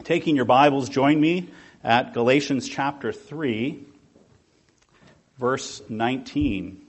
taking your Bibles, join me at Galatians chapter 3, verse 19.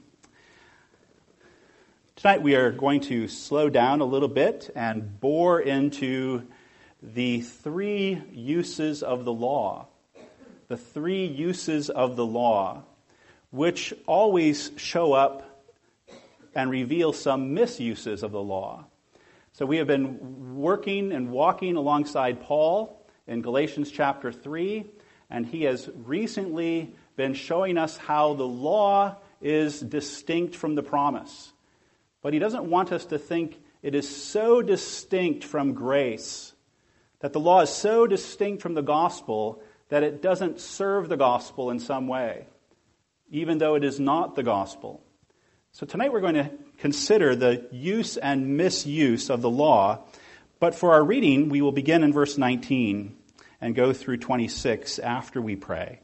Tonight we are going to slow down a little bit and bore into the three uses of the law. The three uses of the law, which always show up and reveal some misuses of the law. So we have been working and walking alongside Paul in Galatians chapter 3, and he has recently been showing us how the law is distinct from the promise. But he doesn't want us to think it is so distinct from grace, that the law is so distinct from the gospel that it doesn't serve the gospel in some way, even though it is not the gospel. So tonight we're going to consider the use and misuse of the law, but for our reading we will begin in verse 19 and go through 26 after we pray.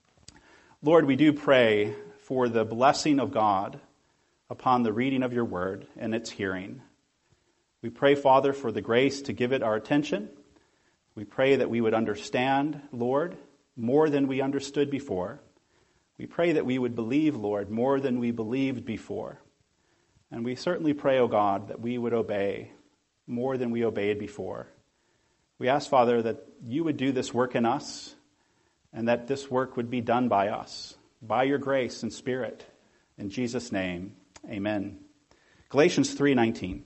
Lord, we do pray for the blessing of God upon the reading of your word and its hearing. We pray, Father, for the grace to give it our attention. We pray that we would understand, Lord, more than we understood before. We pray that we would believe, Lord, more than we believed before. And we certainly pray, O God, that we would obey more than we obeyed before. We ask, Father, that you would do this work in us and that this work would be done by us, by your grace and Spirit. In Jesus' name, amen. Galatians 3:19.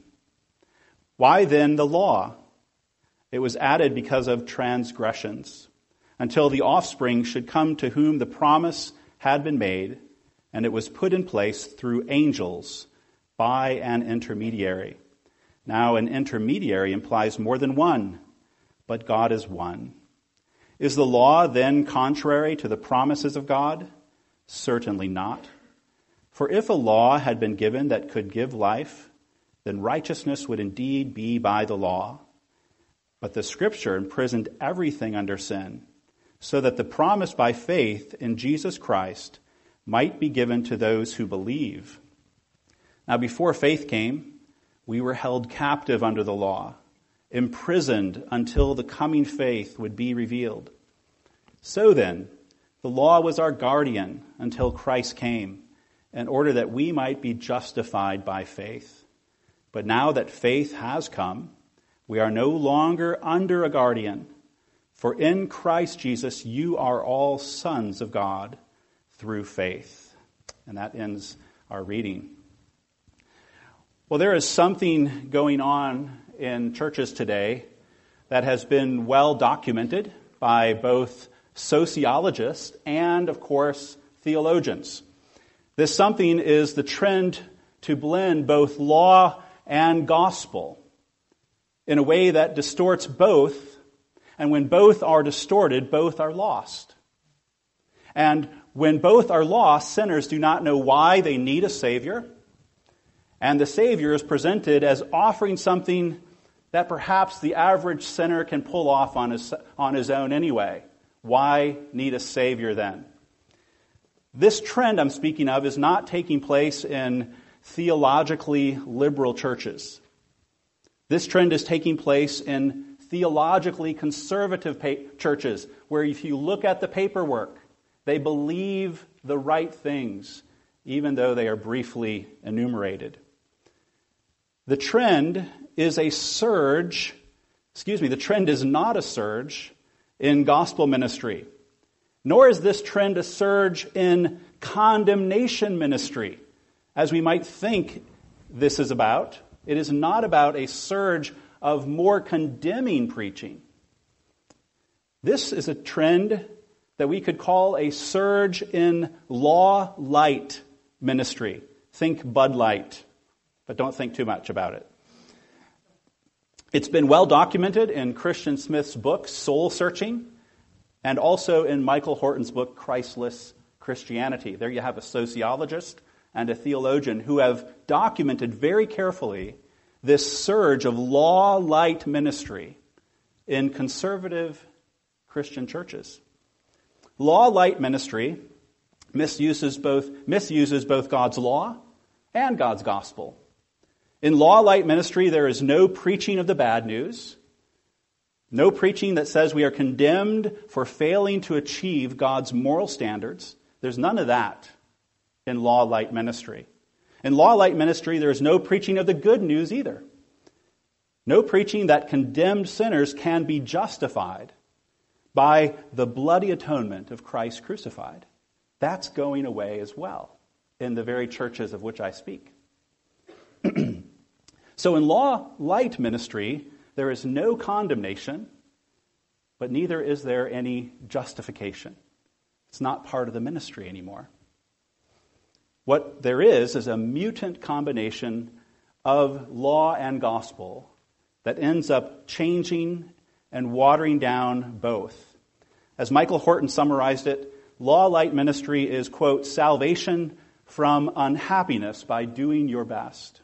Why then the law? It was added because of transgressions, until the offspring should come to whom the promise had been made, and it was put in place through angels by an intermediary. Now, an intermediary implies more than one, but God is one. Is the law then contrary to the promises of God? Certainly not. For if a law had been given that could give life, then righteousness would indeed be by the law. But the Scripture imprisoned everything under sin, so that the promise by faith in Jesus Christ might be given to those who believe. Now, before faith came, we were held captive under the law, imprisoned until the coming faith would be revealed. So then, the law was our guardian until Christ came, in order that we might be justified by faith. But now that faith has come, we are no longer under a guardian. For in Christ Jesus, you are all sons of God through faith. And that ends our reading. Well, there is something going on in churches today that has been well documented by both sociologists and, of course, theologians. This something is the trend to blend both law and gospel in a way that distorts both, and when both are distorted, both are lost. And when both are lost, sinners do not know why they need a Savior, and the Savior is presented as offering something that perhaps the average sinner can pull off on his own anyway. Why need a Savior then? This trend I'm speaking of is not taking place in theologically liberal churches. This trend is taking place in theologically conservative churches, where if you look at the paperwork, they believe the right things, even though they are briefly enumerated. The trend is a surge, the trend is not a surge in gospel ministry, nor is this trend a surge in condemnation ministry, as we might think this is about. It is not about a surge of more condemning preaching. This is a trend that we could call a surge in law light ministry. Think Bud Light, but don't think too much about it. It's been well documented in Christian Smith's book, Soul Searching, and also in Michael Horton's book, Christless Christianity. There you have a sociologist and a theologian who have documented very carefully this surge of law-light ministry in conservative Christian churches. Law-light ministry misuses both God's law and God's gospel. In law-light ministry, there is no preaching of the bad news. No preaching that says we are condemned for failing to achieve God's moral standards. There's none of that in Law Light ministry. In Law Light ministry, there is no preaching of the good news either. No preaching that condemned sinners can be justified by the bloody atonement of Christ crucified. That's going away as well in the very churches of which I speak. So in Law Light ministry, there is no condemnation, but neither is there any justification. It's not part of the ministry anymore. What there is a mutant combination of law and gospel that ends up changing and watering down both. As Michael Horton summarized it, Law Light ministry is, quote, salvation from unhappiness by doing your best.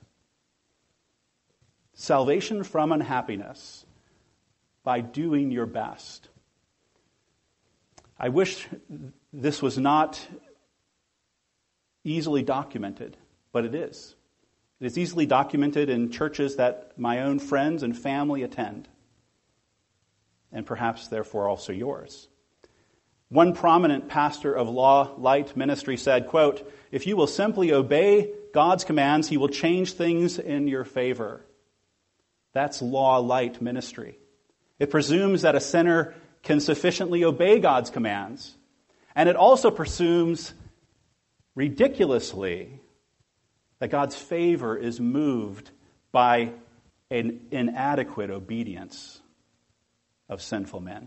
Salvation from unhappiness by doing your best. I wish this was not easily documented, but it is. It is easily documented in churches that my own friends and family attend, and perhaps therefore also yours. One prominent pastor of Law Light ministry said, quote, if you will simply obey God's commands, he will change things in your favor. That's Law Light ministry. It presumes that a sinner can sufficiently obey God's commands. And it also presumes, ridiculously, that God's favor is moved by an inadequate obedience of sinful men.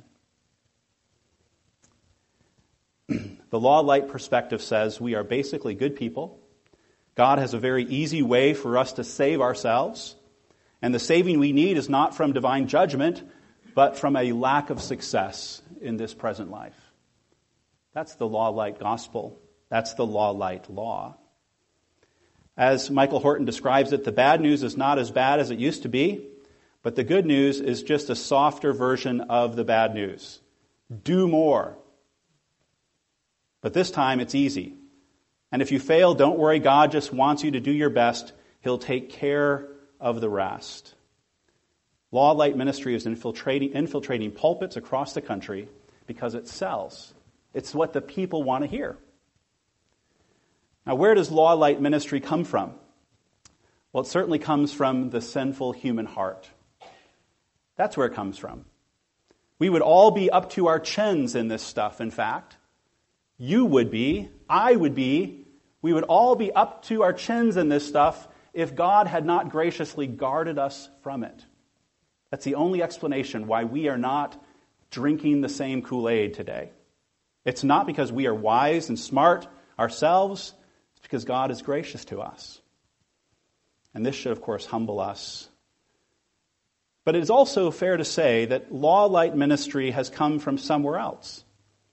The Law Light perspective says we are basically good people. God has a very easy way for us to save ourselves. And the saving we need is not from divine judgment, but from a lack of success in this present life. That's the Law Light gospel. That's the Law Light law. As Michael Horton describes it, the bad news is not as bad as it used to be, but the good news is just a softer version of the bad news. Do more. But this time it's easy. And if you fail, don't worry. God just wants you to do your best. He'll take care of the rest. Law Light ministry is infiltrating pulpits across the country because it sells. It's what the people want to hear. Now, where does Law Light ministry come from? Well, it certainly comes from the sinful human heart. That's where it comes from. We would all be up to our chins in this stuff, in fact. You would be, I would be, we would all be up to our chins in this stuff if God had not graciously guarded us from it. That's the only explanation why we are not drinking the same Kool-Aid today. It's not because we are wise and smart ourselves. It's because God is gracious to us. And this should, of course, humble us. But it is also fair to say that Law Light ministry has come from somewhere else.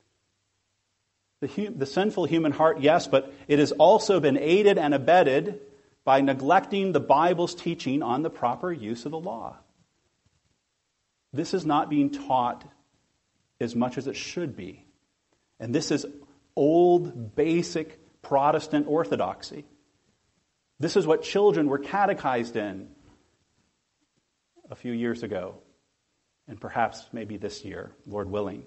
The sinful human heart, yes, but it has also been aided and abetted by neglecting the Bible's teaching on the proper use of the law. This is not being taught as much as it should be. And this is old, basic Protestant orthodoxy. This is what children were catechized in a few years ago, and perhaps maybe this year, Lord willing.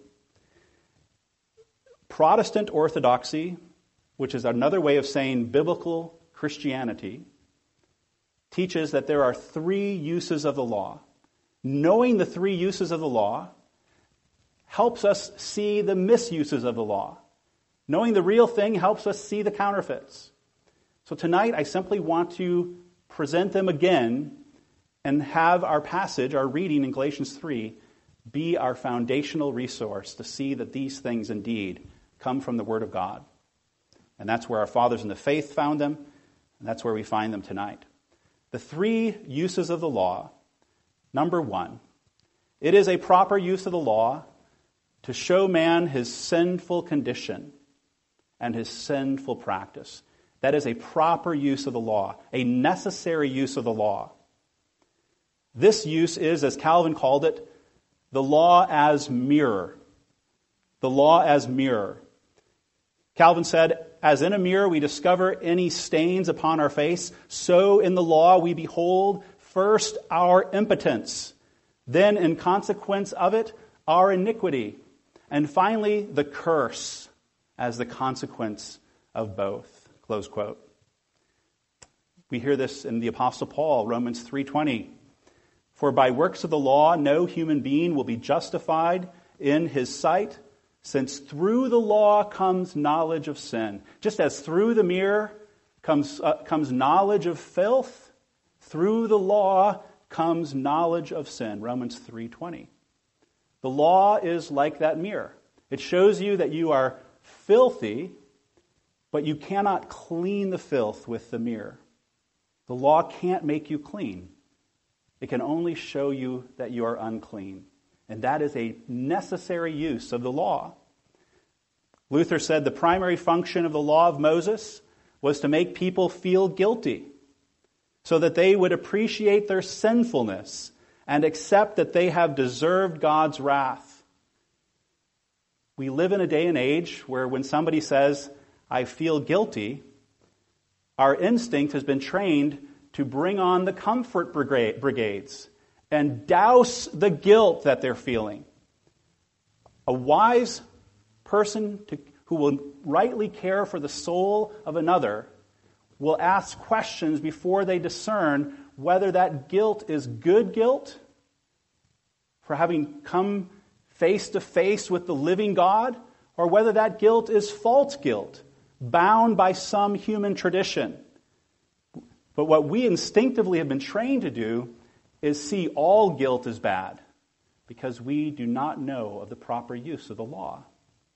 Protestant orthodoxy, which is another way of saying biblical Christianity, teaches that there are three uses of the law. Knowing the three uses of the law helps us see the misuses of the law. Knowing the real thing helps us see the counterfeits. So tonight I simply want to present them again and have our passage, our reading in Galatians 3, be our foundational resource to see that these things indeed come from the Word of God. And that's where our fathers in the faith found them, and that's where we find them tonight. The three uses of the law. Number one, it is a proper use of the law to show man his sinful condition and his sinful practice. That is a proper use of the law, a necessary use of the law. This use is, as Calvin called it, the law as mirror. The law as mirror. Calvin said, as in a mirror we discover any stains upon our face, so in the law we behold first our impotence, Then, in consequence of it, our iniquity. And finally, the curse as the consequence of both. Close quote. We hear this in the Apostle Paul, Romans 3:20. For by works of the law, no human being will be justified in his sight, since through the law comes knowledge of sin. Just as through the mirror comes knowledge of filth, through the law comes knowledge of sin. Romans 3:20. The law is like that mirror. It shows you that you are filthy, but you cannot clean the filth with the mirror. The law can't make you clean. It can only show you that you are unclean. And that is a necessary use of the law. Luther said the primary function of the law of Moses was to make people feel guilty so that they would appreciate their sinfulness and accept that they have deserved God's wrath. We live in a day and age where when somebody says, I feel guilty, our instinct has been trained to bring on the comfort brigades and douse the guilt that they're feeling. A wise person who will rightly care for the soul of another will ask questions before they discern whether that guilt is good guilt for having come face to face with the living God, or whether that guilt is false guilt, bound by some human tradition. But what we instinctively have been trained to do is see all guilt as bad because we do not know of the proper use of the law.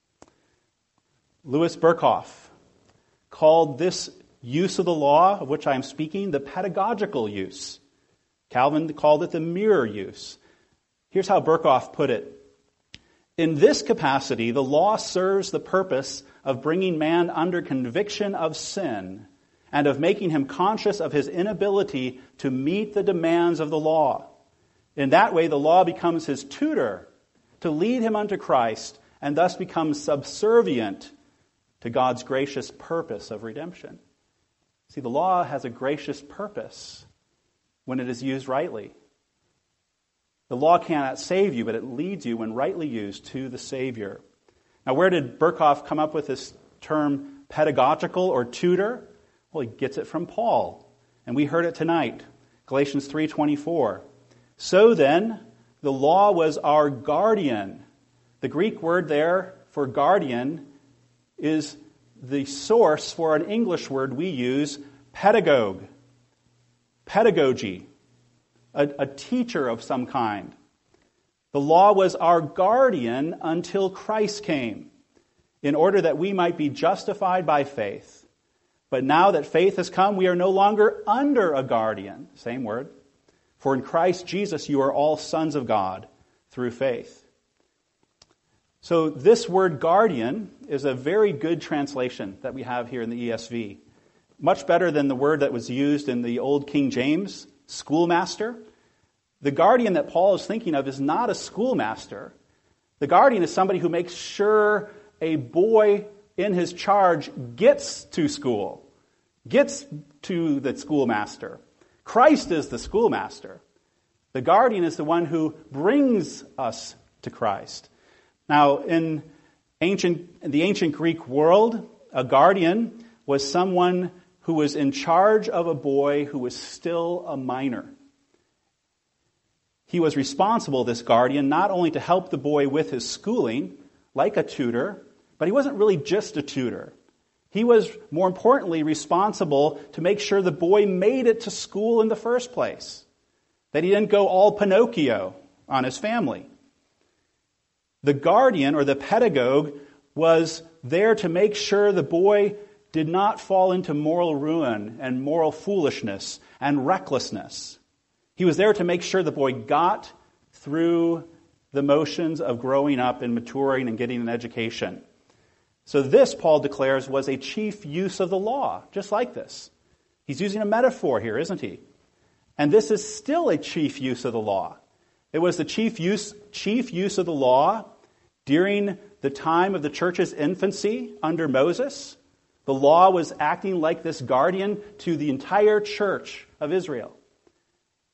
Louis Berkhoff called this use of the law, of which I am speaking, the pedagogical use. Calvin called it the mirror use. Here's how Berkhoff put it. In this capacity, the law serves the purpose of bringing man under conviction of sin and of making him conscious of his inability to meet the demands of the law. In that way, the law becomes his tutor to lead him unto Christ and thus becomes subservient to God's gracious purpose of redemption. See, the law has a gracious purpose when it is used rightly. The law cannot save you, but it leads you, when rightly used, to the Savior. Now, where did Berkhoff come up with this term pedagogical or tutor? Well, he gets it from Paul, and we heard it tonight, Galatians 3:24. So then, the law was our guardian. The Greek word there for guardian is the source for an English word we use, pedagogue, pedagogy, a teacher of some kind. The law was our guardian until Christ came, in order that we might be justified by faith. But now that faith has come, we are no longer under a guardian. Same word. For in Christ Jesus you are all sons of God through faith. So this word guardian is a very good translation that we have here in the ESV. Much better than the word that was used in the Old King James, schoolmaster. The guardian that Paul is thinking of is not a schoolmaster. The guardian is somebody who makes sure a boy in his charge gets to school, gets to the schoolmaster. Christ is the schoolmaster. The guardian is the one who brings us to Christ. Now, in the ancient Greek world, a guardian was someone who was in charge of a boy who was still a minor. He was responsible, this guardian, not only to help the boy with his schooling, like a tutor, but he wasn't really just a tutor. He was, more importantly, responsible to make sure the boy made it to school in the first place, that he didn't go all Pinocchio on his family. The guardian, or the pedagogue, was there to make sure the boy did not fall into moral ruin and moral foolishness and recklessness. He was there to make sure the boy got through the motions of growing up and maturing and getting an education. So this, Paul declares, was a chief use of the law, just like this. He's using a metaphor here, isn't he? And this is still a chief use of the law. It was the chief use of the law during the time of the church's infancy under Moses. The law was acting like this guardian to the entire church of Israel.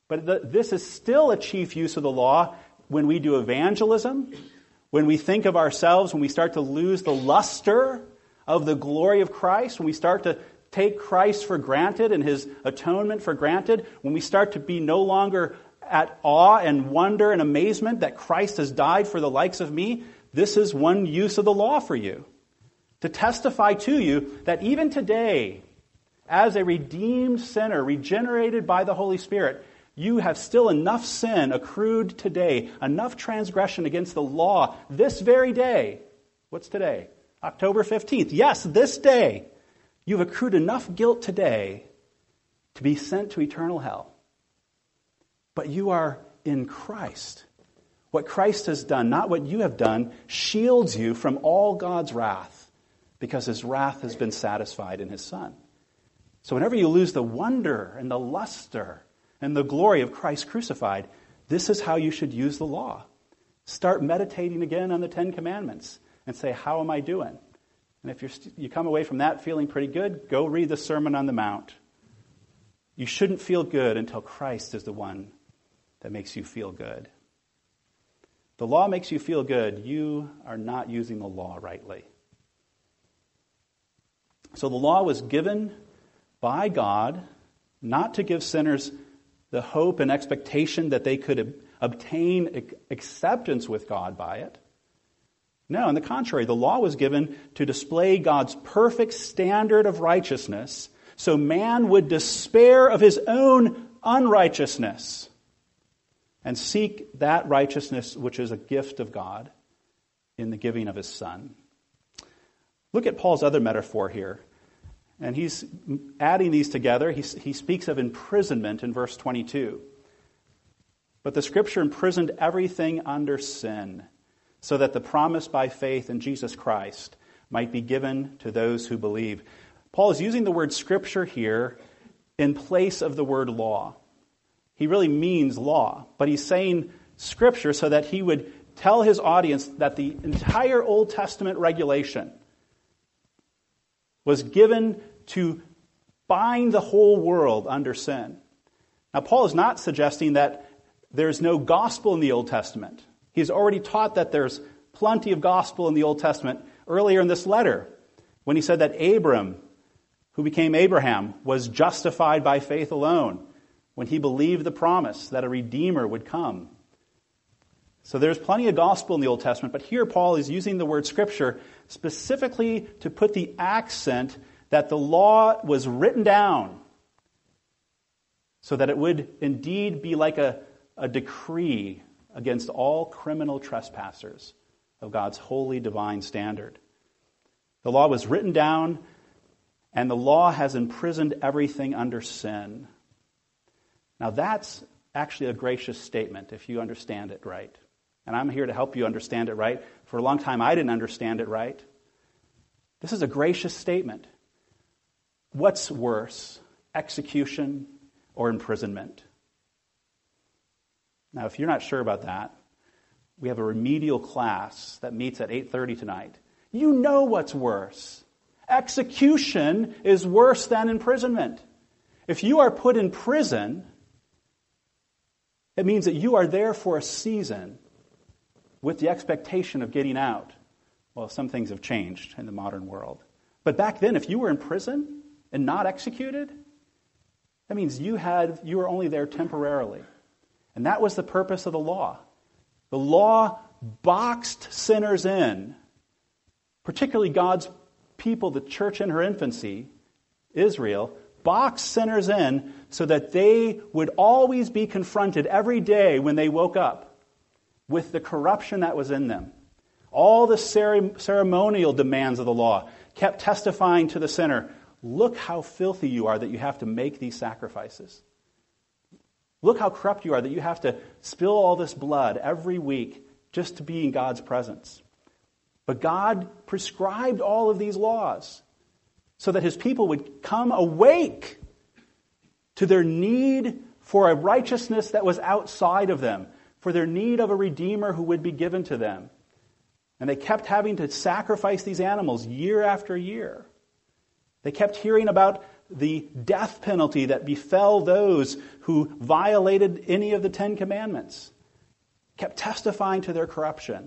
But this is still a chief use of the law when we do evangelism, when we think of ourselves, when we start to lose the luster of the glory of Christ, when we start to take Christ for granted and his atonement for granted, when we start to be no longer at awe and wonder and amazement that Christ has died for the likes of me, this is one use of the law for you. To testify to you that even today, as a redeemed sinner, regenerated by the Holy Spirit, you have still enough sin accrued today, enough transgression against the law this very day. What's today? October 15th. Yes, this day. You've accrued enough guilt today to be sent to eternal hell. But you are in Christ. What Christ has done, not what you have done, shields you from all God's wrath, because his wrath has been satisfied in his Son. So whenever you lose the wonder and the luster and the glory of Christ crucified, this is how you should use the law. Start meditating again on the Ten Commandments and say, how am I doing? And if you come away from that feeling pretty good, go read the Sermon on the Mount. You shouldn't feel good until Christ is the one that makes you feel good. The law makes you feel good. You are not using the law rightly. So the law was given by God not to give sinners the hope and expectation that they could obtain acceptance with God by it. No, on the contrary, the law was given to display God's perfect standard of righteousness so man would despair of his own unrighteousness and seek that righteousness which is a gift of God in the giving of his Son. Look at Paul's other metaphor here. And he's adding these together. He speaks of imprisonment in verse 22. But the Scripture imprisoned everything under sin, so that the promise by faith in Jesus Christ might be given to those who believe. Paul is using the word Scripture here in place of the word law. He really means law, but he's saying Scripture so that he would tell his audience that the entire Old Testament regulation was given to bind the whole world under sin. Now, Paul is not suggesting that there's no gospel in the Old Testament. He's already taught that there's plenty of gospel in the Old Testament earlier in this letter, when he said that Abram, who became Abraham, was justified by faith alone, when he believed the promise that a Redeemer would come. So there's plenty of gospel in the Old Testament, but here Paul is using the word Scripture specifically to put the accent that the law was written down so that it would indeed be like a decree against all criminal trespassers of God's holy divine standard. The law was written down, and the law has imprisoned everything under sin. Now that's actually a gracious statement if you understand it right. And I'm here to help you understand it right. For a long time I didn't understand it right. This is a gracious statement. What's worse, execution or imprisonment? Now, if you're not sure about that, we have a remedial class that meets at 8:30 tonight. You know what's worse. Execution is worse than imprisonment. If you are put in prison, it means that you are there for a season with the expectation of getting out. Well, some things have changed in the modern world. But back then, if you were in prison and not executed, that means you were only there temporarily. And that was the purpose of the law. The law boxed sinners in, particularly God's people, the church in her infancy, Israel, boxed sinners in so that they would always be confronted every day when they woke up with the corruption that was in them. All the ceremonial demands of the law kept testifying to the sinner, look how filthy you are that you have to make these sacrifices. Look how corrupt you are that you have to spill all this blood every week just to be in God's presence. But God prescribed all of these laws so that his people would come awake to their need for a righteousness that was outside of them, for their need of a Redeemer who would be given to them. And they kept having to sacrifice these animals year after year. They kept hearing about the death penalty that befell those who violated any of the 10 Commandments, kept testifying to their corruption.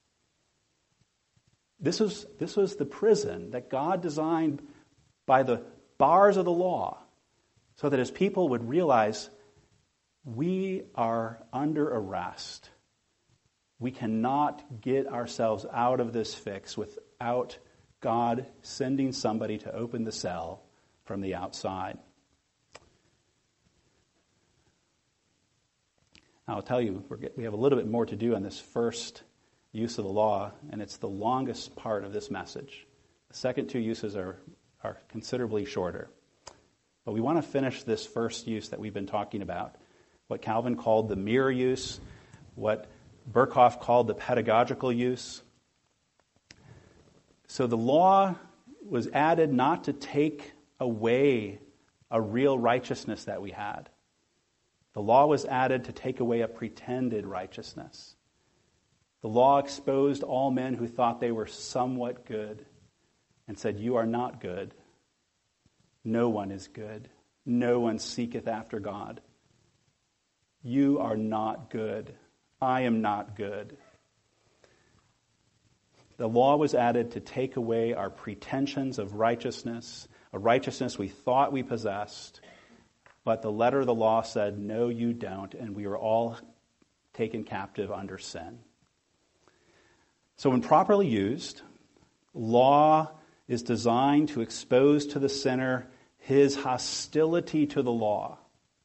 This was the prison that God designed by the bars of the law, so that his people would realize we are under arrest. We cannot get ourselves out of this fix without God sending somebody to open the cell from the outside. Now, I'll tell you, we have a little bit more to do on this first use of the law, and it's the longest part of this message. The second two uses are considerably shorter. But we want to finish this first use that we've been talking about, what Calvin called the mirror use, what Berkhoff called the pedagogical use. So the law was added not to take away a real righteousness that we had. The law was added to take away a pretended righteousness. The law exposed all men who thought they were somewhat good and said, "You are not good. No one is good. No one seeketh after God. You are not good. I am not good." The law was added to take away our pretensions of righteousness, a righteousness we thought we possessed. But the letter of the law said, "No, you don't," and we were all taken captive under sin. So when properly used, law is designed to expose to the sinner his hostility to the law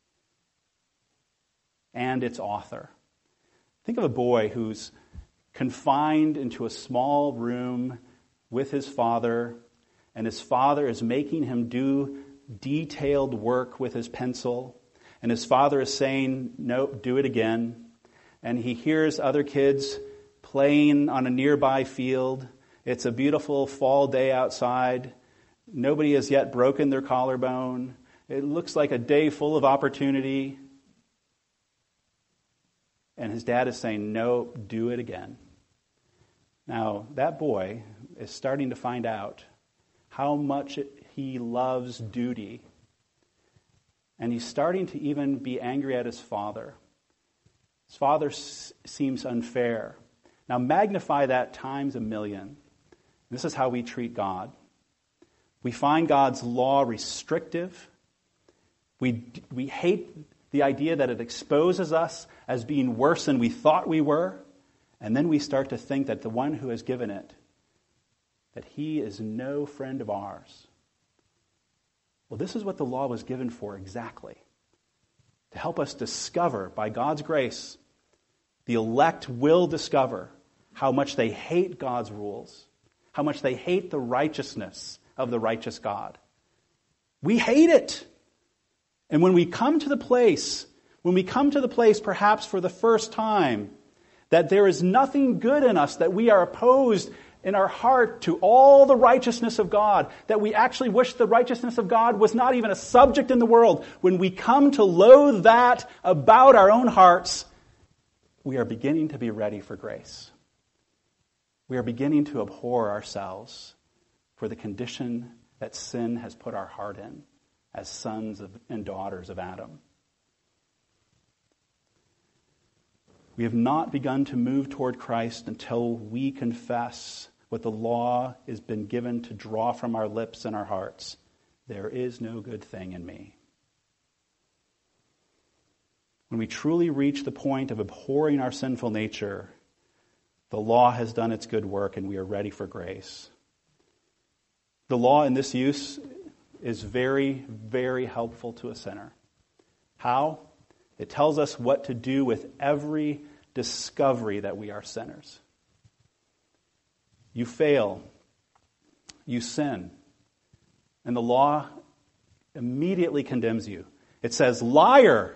and its author. Think of a boy who's confined into a small room with his father, and his father is making him do detailed work with his pencil, and his father is saying, "Nope, do it again." And he hears other kids playing on a nearby field. It's a beautiful fall day outside. Nobody has yet broken their collarbone. It looks like a day full of opportunity. And his dad is saying, "No, do it again." Now, that boy is starting to find out how much he loves duty. And he's starting to even be angry at his father. His father seems unfair. Now, magnify that times a million. This is how we treat God. We find God's law restrictive. We hate the idea that it exposes us as being worse than we thought we were. And then we start to think that the one who has given it, that he is no friend of ours. Well, this is what the law was given for exactly. To help us discover, by God's grace, the elect will discover how much they hate God's rules, how much they hate the righteousness of the righteous God. We hate it. And when we come to the place perhaps for the first time, that there is nothing good in us, that we are opposed in our heart to all the righteousness of God, that we actually wish the righteousness of God was not even a subject in the world, when we come to loathe that about our own hearts, we are beginning to be ready for grace. We are beginning to abhor ourselves for the condition that sin has put our heart in as sons and daughters of Adam. We have not begun to move toward Christ until we confess what the law has been given to draw from our lips and our hearts. There is no good thing in me. When we truly reach the point of abhorring our sinful nature, the law has done its good work and we are ready for grace. The law in this use is very, very helpful to a sinner. How? It tells us what to do with every discovery that we are sinners. You fail. You sin. And the law immediately condemns you. It says, liar,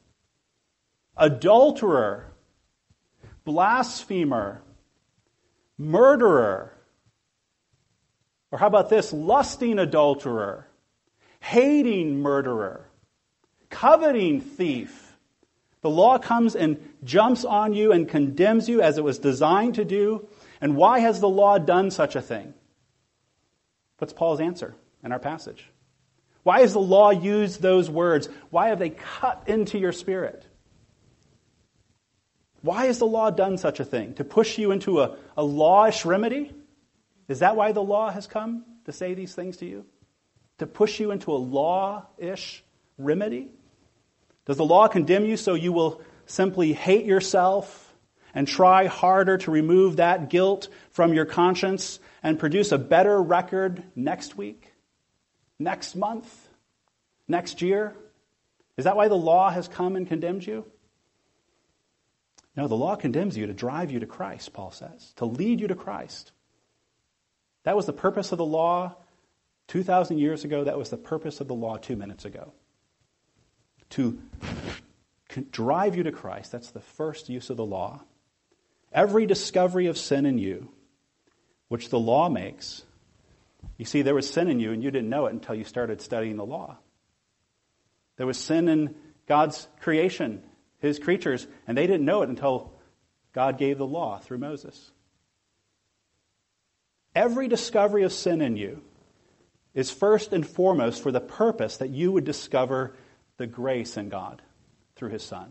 adulterer, blasphemer, murderer. Or how about this? Lusting adulterer, hating murderer, coveting thief. The law comes and jumps on you and condemns you as it was designed to do. And why has the law done such a thing? What's Paul's answer in our passage? Why has the law used those words? Why have they cut into your spirit? Why has the law done such a thing? To push you into a lawish remedy? Is that why the law has come to say these things to you? To push you into a law-ish remedy? Does the law condemn you so you will simply hate yourself and try harder to remove that guilt from your conscience and produce a better record next week, next month, next year? Is that why the law has come and condemned you? No, the law condemns you to drive you to Christ, Paul says, to lead you to Christ. That was the purpose of the law 2,000 years ago. That was the purpose of the law 2 minutes ago. To drive you to Christ. That's the first use of the law. Every discovery of sin in you, which the law makes. You see, there was sin in you and you didn't know it until you started studying the law. There was sin in God's creation, His creatures, and they didn't know it until God gave the law through Moses. Every discovery of sin in you is first and foremost for the purpose that you would discover the grace in God through His Son.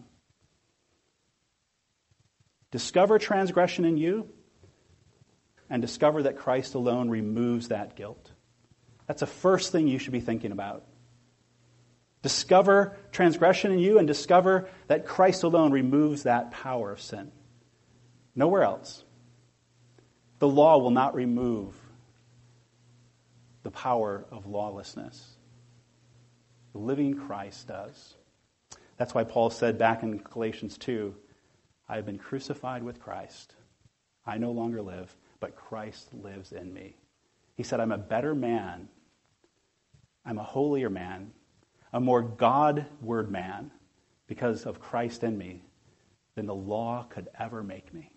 Discover transgression in you and discover that Christ alone removes that guilt. That's the first thing you should be thinking about. Discover transgression in you and discover that Christ alone removes that power of sin. Nowhere else. The law will not remove the power of lawlessness. The living Christ does. That's why Paul said back in Galatians 2, I have been crucified with Christ. I no longer live, but Christ lives in me. He said, I'm a better man. I'm a holier man. A more God-word man because of Christ in me than the law could ever make me.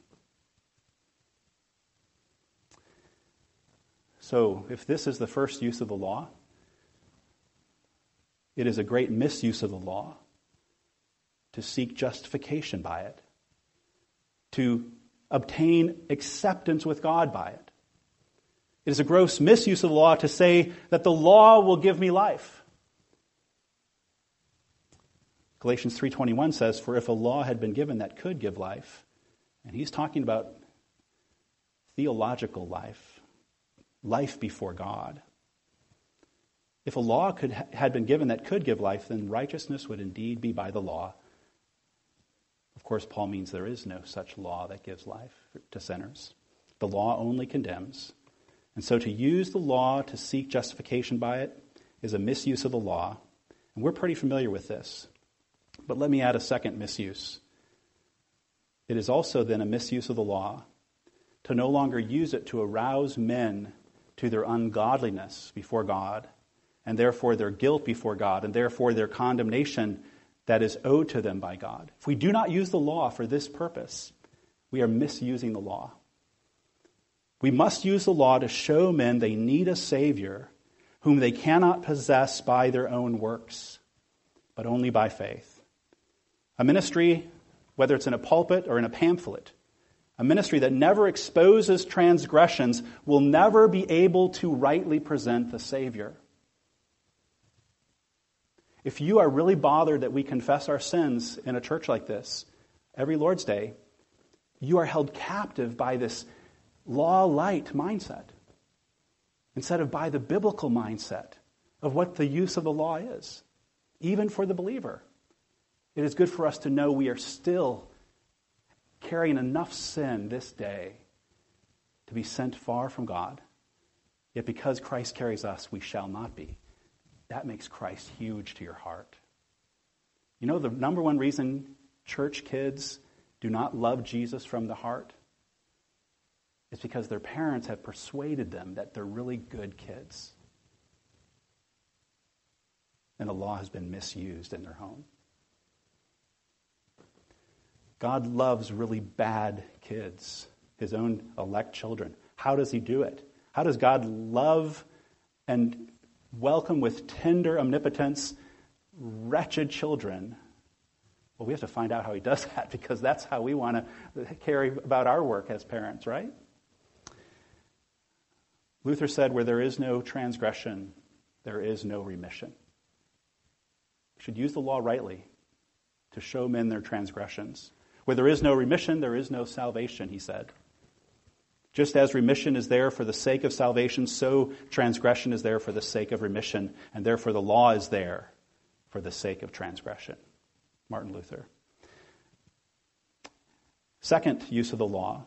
So, if this is the first use of the law, it is a great misuse of the law to seek justification by it, to obtain acceptance with God by it. It is a gross misuse of the law to say that the law will give me life. Galatians 3:21 says, for if a law had been given that could give life, and he's talking about theological life, life before God. If a law had been given that could give life, then righteousness would indeed be by the law. Of course, Paul means there is no such law that gives life to sinners. The law only condemns. And so to use the law to seek justification by it is a misuse of the law. And we're pretty familiar with this. But let me add a second misuse. It is also then a misuse of the law to no longer use it to arouse men to their ungodliness before God, and therefore their guilt before God, and therefore their condemnation that is owed to them by God. If we do not use the law for this purpose, we are misusing the law. We must use the law to show men they need a Savior whom they cannot possess by their own works, but only by faith. A ministry, whether it's in a pulpit or in a pamphlet, a ministry that never exposes transgressions will never be able to rightly present the Savior. If you are really bothered that we confess our sins in a church like this every Lord's Day, you are held captive by this law-light mindset instead of by the biblical mindset of what the use of the law is, even for the believer. It is good for us to know we are still carrying enough sin this day to be sent far from God. Yet because Christ carries us, we shall not be. That makes Christ huge to your heart. You know the number one reason church kids do not love Jesus from the heart? Is because their parents have persuaded them that they're really good kids. And the law has been misused in their home. God loves really bad kids, His own elect children. How does He do it? How does God love and welcome with tender omnipotence wretched children? Well, we have to find out how He does that, because that's how we want to carry about our work as parents, right? Luther said, where there is no transgression, there is no remission. should use the law rightly to show men their transgressions. Where there is no remission, there is no salvation, he said. Just as remission is there for the sake of salvation, so transgression is there for the sake of remission, and therefore the law is there for the sake of transgression. Martin Luther. Second use of the law.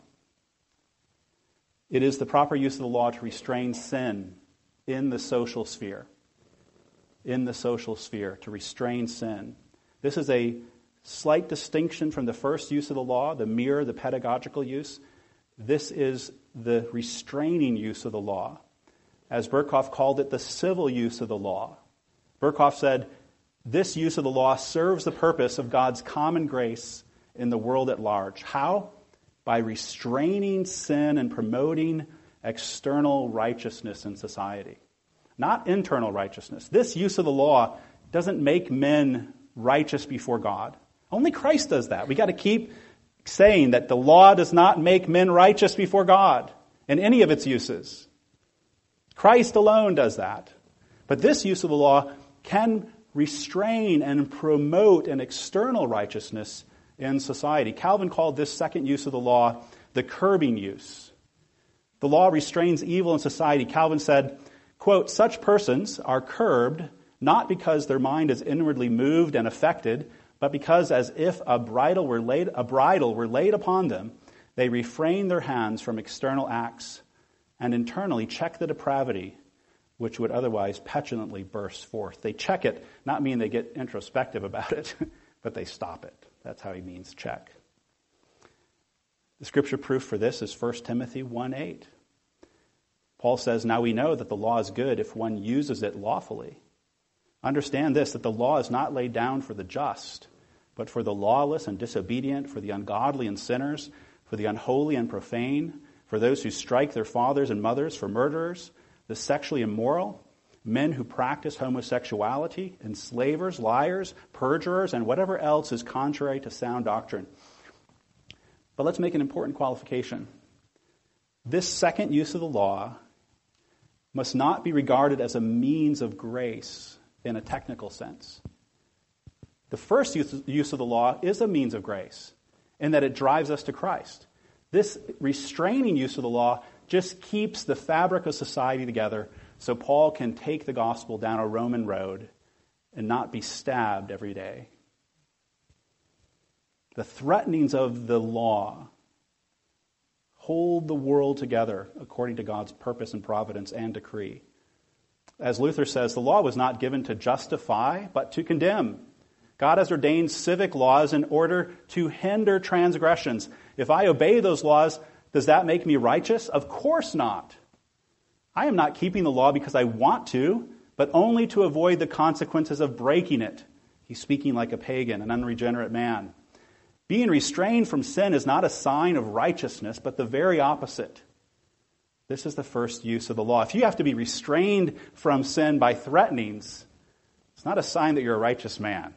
It is the proper use of the law to restrain sin in the social sphere. In the social sphere, to restrain sin. This is a slight distinction from the first use of the law, the mere, the pedagogical use. This is the restraining use of the law. As Berkhoff called it, the civil use of the law. Berkhoff said, this use of the law serves the purpose of God's common grace in the world at large. How? By restraining sin and promoting external righteousness in society. Not internal righteousness. This use of the law doesn't make men righteous before God. Only Christ does that. We got to keep saying that the law does not make men righteous before God in any of its uses. Christ alone does that. But this use of the law can restrain and promote an external righteousness in society. Calvin called this second use of the law the curbing use. The law restrains evil in society. Calvin said, quote, such persons are curbed not because their mind is inwardly moved and affected, but because as if a bridle were laid upon them, they refrain their hands from external acts and internally check the depravity which would otherwise petulantly burst forth. They check it, not mean they get introspective about it, but they stop it. That's how he means check. The scripture proof for this is 1 Timothy 1:8. Paul says, now we know that the law is good if one uses it lawfully. Understand this, that the law is not laid down for the just, but for the lawless and disobedient, for the ungodly and sinners, for the unholy and profane, for those who strike their fathers and mothers, for murderers, the sexually immoral, men who practice homosexuality, enslavers, liars, perjurers, and whatever else is contrary to sound doctrine. But let's make an important qualification. This second use of the law must not be regarded as a means of grace in a technical sense. The first use of the law is a means of grace in that it drives us to Christ. This restraining use of the law just keeps the fabric of society together so Paul can take the gospel down a Roman road and not be stabbed every day. The threatenings of the law hold the world together according to God's purpose and providence and decree. As Luther says, the law was not given to justify, but to condemn. God has ordained civic laws in order to hinder transgressions. If I obey those laws, does that make me righteous? Of course not. I am not keeping the law because I want to, but only to avoid the consequences of breaking it. He's speaking like a pagan, an unregenerate man. Being restrained from sin is not a sign of righteousness, but the very opposite. This is the first use of the law. If you have to be restrained from sin by threatenings, it's not a sign that you're a righteous man.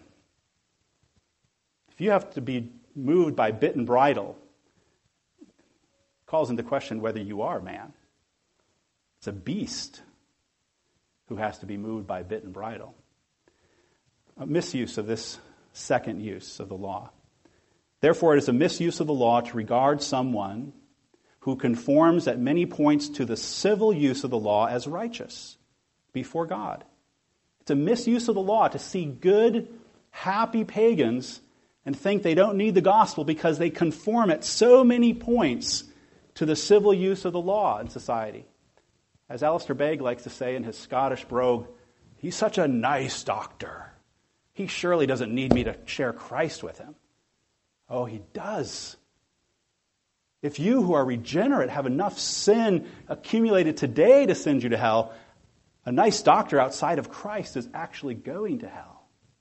If you have to be moved by bit and bridle, it calls into question whether you are a man. It's a beast who has to be moved by bit and bridle. A misuse of this second use of the law. Therefore, it is a misuse of the law to regard someone who conforms at many points to the civil use of the law as righteous before God. It's a misuse of the law to see good, happy pagans and think they don't need the gospel because they conform at so many points to the civil use of the law in society. As Alistair Begg likes to say in his Scottish brogue, he's such a nice doctor. He surely doesn't need me to share Christ with him. Oh, he does. If you who are regenerate have enough sin accumulated today to send you to hell, a nice doctor outside of Christ is actually going to hell.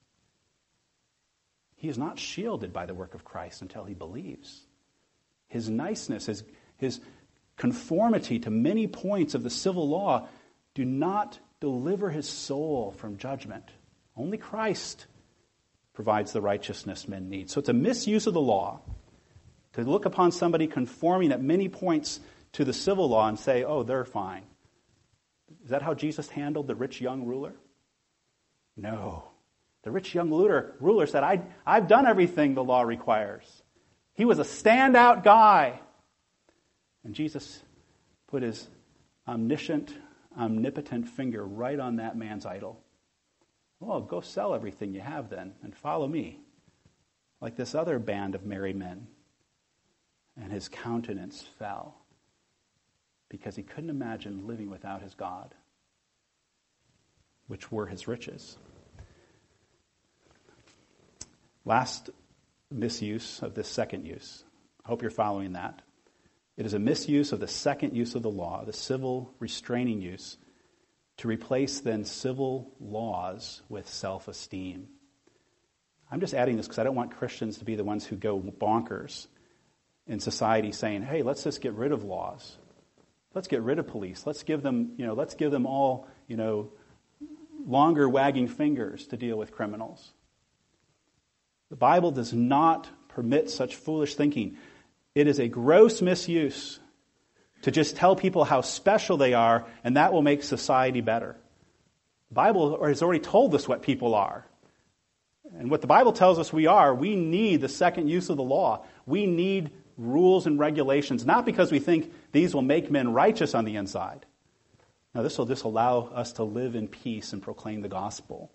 He is not shielded by the work of Christ until he believes. His niceness, his conformity to many points of the civil law do not deliver his soul from judgment. Only Christ provides the righteousness men need. So it's a misuse of the law to look upon somebody conforming at many points to the civil law and say, oh, they're fine. Is that how Jesus handled the rich young ruler? No. The rich young ruler said, I've done everything the law requires. He was a standout guy. And Jesus put his omniscient, omnipotent finger right on that man's idol. Well, go sell everything you have then and follow me, like this other band of merry men. And his countenance fell because he couldn't imagine living without his God, which were his riches. Last misuse of this second use. I hope you're following that. It is a misuse of the second use of the law, the civil restraining use, to replace then civil laws with self-esteem. I'm just adding this because I don't want Christians to be the ones who go bonkers in society saying, hey, let's just get rid of laws. Let's get rid of police. Let's give them all, longer wagging fingers to deal with criminals. The Bible does not permit such foolish thinking. It is a gross misuse to just tell people how special they are, and that will make society better. The Bible has already told us what people are. And what the Bible tells us we are, we need the second use of the law. We need rules and regulations, not because we think these will make men righteous on the inside. No, this will just allow us to live in peace and proclaim the gospel.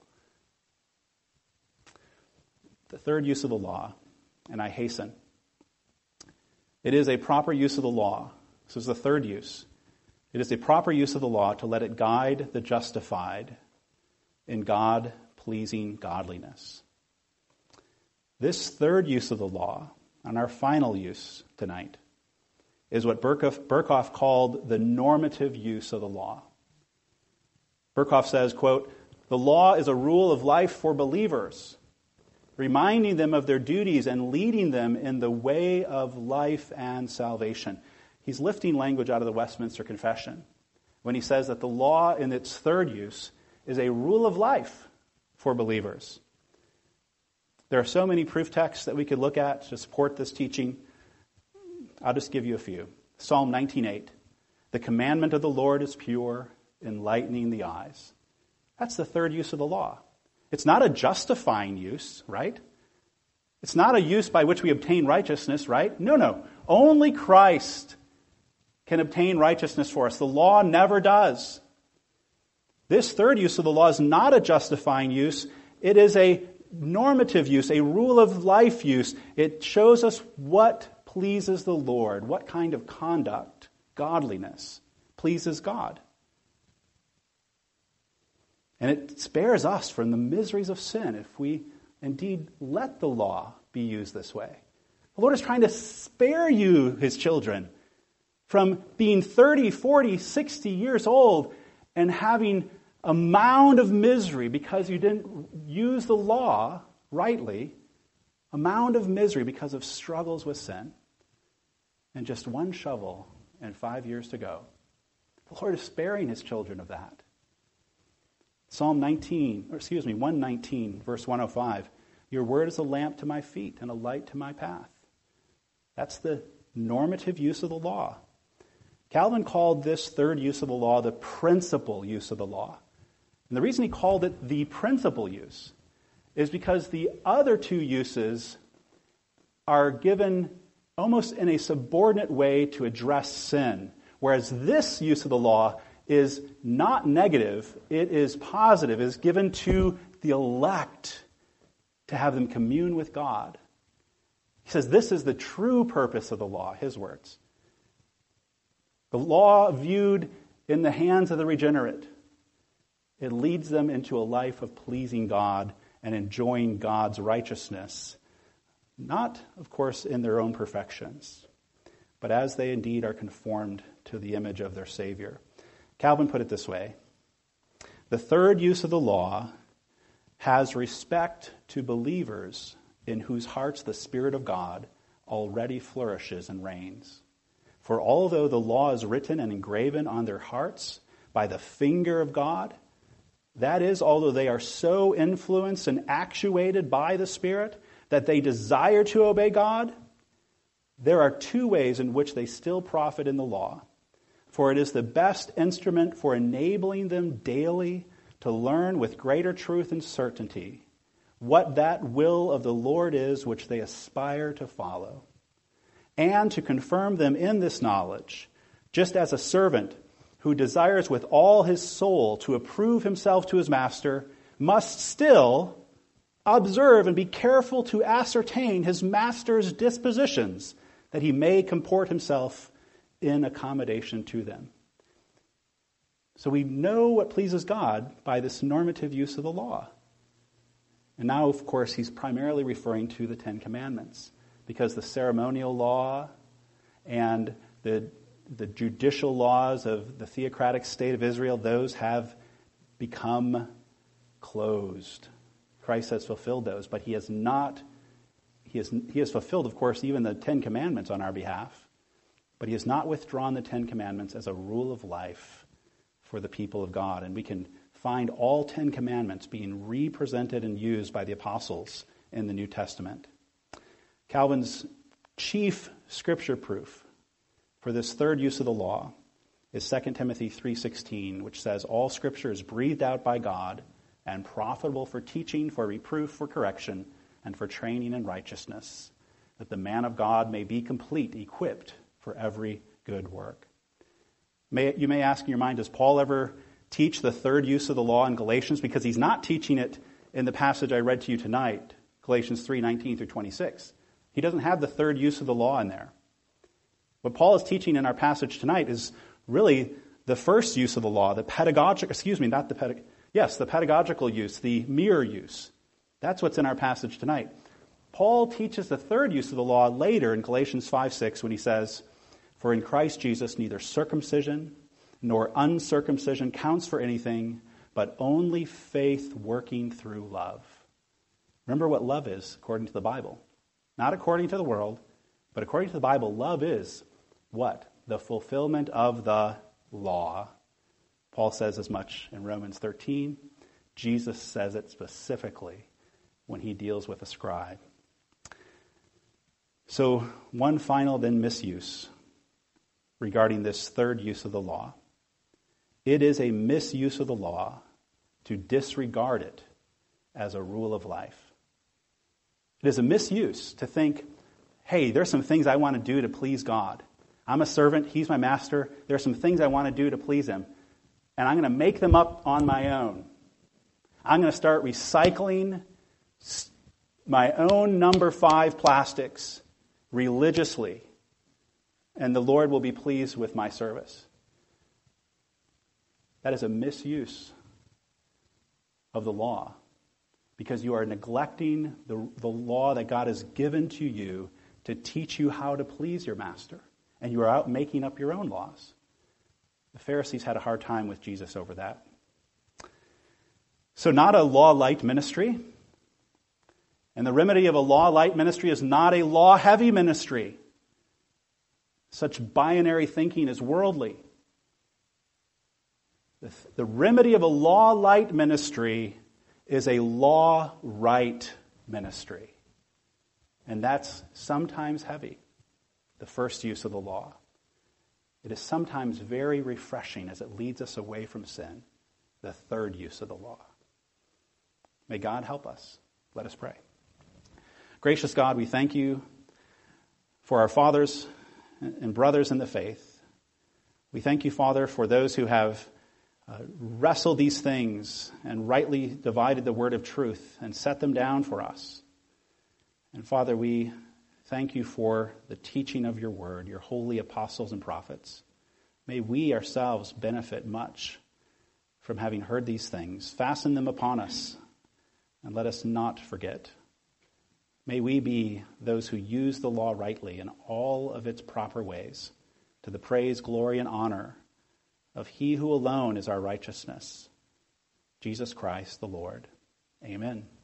The third use of the law, and I hasten. It is a proper use of the law. This is the third use. It is a proper use of the law to let it guide the justified in God-pleasing godliness. This third use of the law, and our final use tonight, is what Berkhoff called the normative use of the law. Berkhoff says, quote, "The law is a rule of life for believers, reminding them of their duties and leading them in the way of life and salvation." He's lifting language out of the Westminster Confession when he says that the law in its third use is a rule of life for believers. There are so many proof texts that we could look at to support this teaching. I'll just give you a few. Psalm 19:8. "The commandment of the Lord is pure, enlightening the eyes." That's the third use of the law. It's not a justifying use, right? It's not a use by which we obtain righteousness, right? No. Only Christ can obtain righteousness for us. The law never does. This third use of the law is not a justifying use. It is a normative use, a rule of life use. It shows us what pleases the Lord, what kind of conduct, godliness, pleases God. And it spares us from the miseries of sin if we indeed let the law be used this way. The Lord is trying to spare you, his children, from being 30, 40, 60 years old and having a mound of misery because you didn't use the law rightly, a mound of misery because of struggles with sin, and just one shovel and 5 years to go. The Lord is sparing his children of that. Psalm 119, verse 105. "Your word is a lamp to my feet and a light to my path." That's the normative use of the law. Calvin called this third use of the law the principal use of the law. And the reason he called it the principal use is because the other two uses are given almost in a subordinate way to address sin, whereas this use of the law is not negative, it is positive. It is given to the elect to have them commune with God. He says this is the true purpose of the law, his words. The law viewed in the hands of the regenerate, it leads them into a life of pleasing God and enjoying God's righteousness. Not, of course, in their own perfections, but as they indeed are conformed to the image of their Savior. Calvin put it this way: the third use of the law has respect to believers in whose hearts the Spirit of God already flourishes and reigns. For although the law is written and engraven on their hearts by the finger of God, that is, although they are so influenced and actuated by the Spirit that they desire to obey God, there are two ways in which they still profit in the law. For it is the best instrument for enabling them daily to learn with greater truth and certainty what that will of the Lord is which they aspire to follow, and to confirm them in this knowledge, just as a servant who desires with all his soul to approve himself to his master must still observe and be careful to ascertain his master's dispositions, that he may comport himself in accommodation to them. So we know what pleases God by this normative use of the law. And now, of course, he's primarily referring to the Ten Commandments, because the ceremonial law and the judicial laws of the theocratic state of Israel, those have become closed. Christ has fulfilled those, but he has fulfilled, of course, even the Ten Commandments on our behalf, but he has not withdrawn the Ten Commandments as a rule of life for the people of God. And we can find all 10 commandments being represented and used by the apostles in the New Testament. Calvin's chief scripture proof for this third use of the law is 2 Timothy 3:16, which says, "All scripture is breathed out by God and profitable for teaching, for reproof, for correction, and for training in righteousness, that the man of God may be complete, equipped for every good work." You may ask in your mind, does Paul ever teach the third use of the law in Galatians? Because he's not teaching it in the passage I read to you tonight, Galatians 3:19 through 26. He doesn't have the third use of the law in there. What Paul is teaching in our passage tonight is really the first use of the law, the pedagogical use, the mere use. That's what's in our passage tonight. Paul teaches the third use of the law later in Galatians 5:6 when he says, "For in Christ Jesus neither circumcision nor uncircumcision counts for anything, but only faith working through love." Remember what love is according to the Bible. Not according to the world, but according to the Bible, love is what? The fulfillment of the law. Paul says as much in Romans 13. Jesus says it specifically when he deals with a scribe. So one final then misuse regarding this third use of the law. It is a misuse of the law to disregard it as a rule of life. It is a misuse to think, hey, there's some things I want to do to please God. I'm a servant, he's my master. There's some things I want to do to please him. And I'm going to make them up on my own. I'm going to start recycling my own number 5 plastics religiously. And the Lord will be pleased with my service. That is a misuse of the law, because you are neglecting the law that God has given to you to teach you how to please your master. And you are out making up your own laws. The Pharisees had a hard time with Jesus over that. So not a law-light ministry. And the remedy of a law-light ministry is not a law-heavy ministry. Such binary thinking is worldly. The remedy of a law-light ministry is a law-right ministry. And that's sometimes heavy, the first use of the law. It is sometimes very refreshing as it leads us away from sin, the third use of the law. May God help us. Let us pray. Gracious God, we thank you for our fathers and brothers in the faith. We thank you, Father, for those who have wrestled these things and rightly divided the word of truth and set them down for us. And Father, we thank you for the teaching of your word, your holy apostles and prophets. May we ourselves benefit much from having heard these things. Fasten them upon us and let us not forget. May we be those who use the law rightly in all of its proper ways, to the praise, glory, and honor of he who alone is our righteousness, Jesus Christ the Lord. Amen.